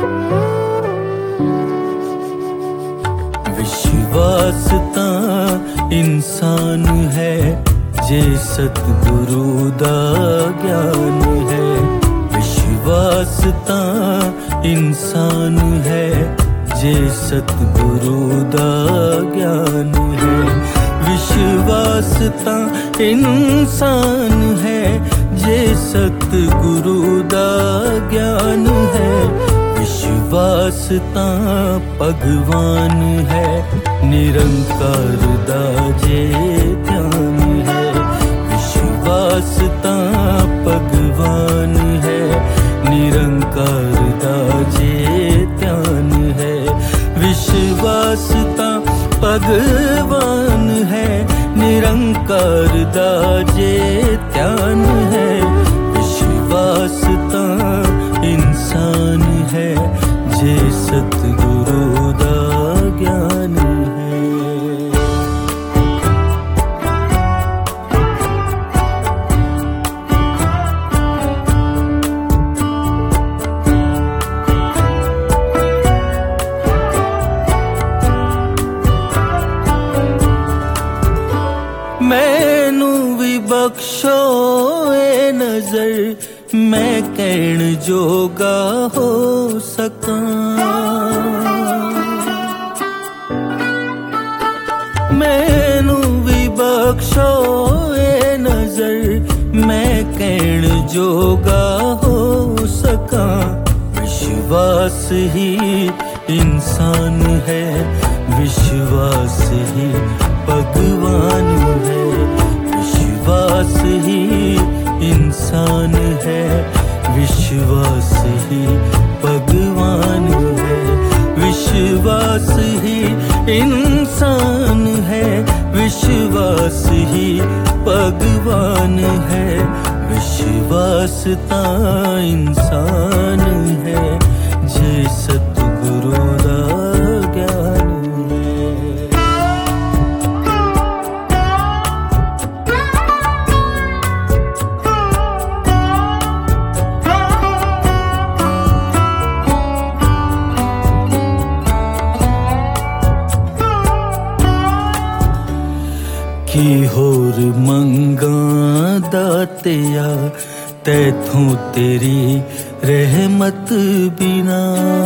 विश्वास तां इंसान है जे सतगुरु दा ज्ञान है। विश्वास तां इंसान है जे सतगुरु दा ज्ञान है। विश्वास तां इंसान है जे सतगुरु दा ज्ञान है। विश्वास तां भगवान है निरंकार दा जे ध्यान है। विश्वास तां भगवान है निरंकार दा जे ध्यान है। विश्वास तां भगवान है निरंकार दा जे ध्यान है। विश्वास तां इंसान है जे सतगुरु दा ज्ञान है। मैनू भी बख्शो ए नजर मैं कहण जोगा हो सकां। मैनू भी बख्शो ए नजर मैं कहण जोगा हो सकां। विश्वास ही इंसान है विश्वास ही भगवान है। विश्वास ही इंसान है विश्वास ही भगवान है। विश्वास ही इंसान है विश्वास ही भगवान है। विश्वास तां इंसान है जे सतगुरु दा ज्ञान है। की होर मंगा दातिया तैथों तेरी रहमत बिना।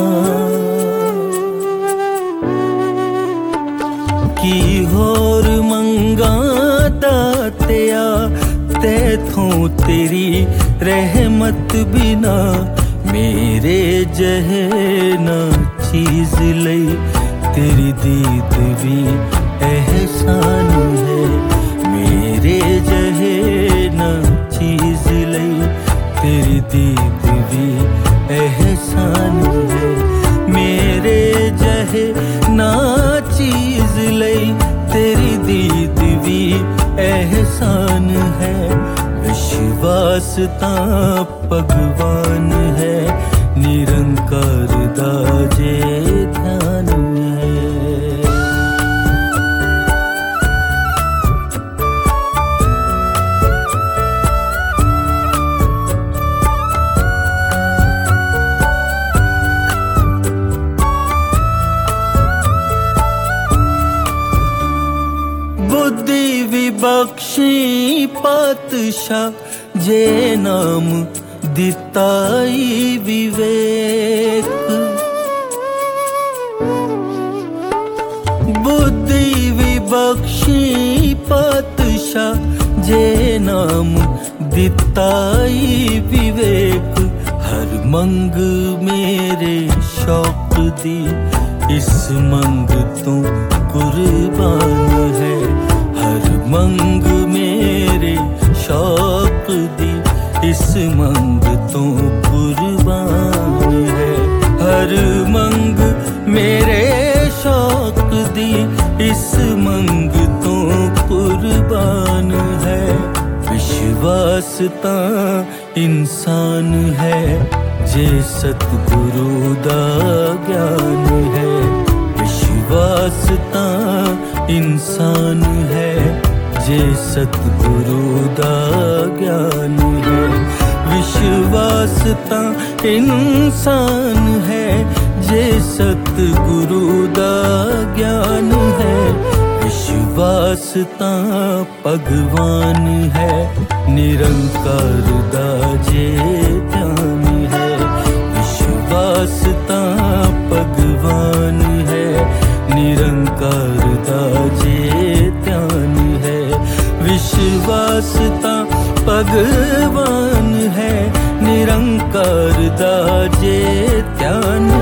की होर मंगा दातिया तैथों तेरी रहमत बिना। मेरे जहे ना चीज लई तेरी दीद भी एहसान है। मेरे जहे ना चीज लई तेरी दीद भी एहसान है। मेरे जहे ना चीज लई तेरी दीद भी एहसान है। विश्वास तां भगवान है निरंकार दा जे ध्यान है। बुद्धि भी बख्शी पातशाह जे नाम दिताई विवेक। बुद्धि भी बख्शी पातशाह जे नाम दिताई विवेक। हर मंग मेरे शौक दी इस मंग तू कुर्बान है। हर मंग मेरे शौक दी इस मंग तो कुर्बान है। हर मंग मेरे शौक दी इस मंग तो कुर्बान है। विश्वास तां इंसान है जे सतगुरु दा ज्ञान है। विश्वास तां इंसान है जे सतगुरु दा ज्ञान है। विश्वास तां इंसान है जे सतगुरु दा ज्ञान है, विश्वास तां भगवान है। निरंकार दा जे ध्यान है, विश्वास तां भगवान है। निरंकार दा जे ध्यान है, विश्वास तां भगवान है। निरंकार दा जे ध्यान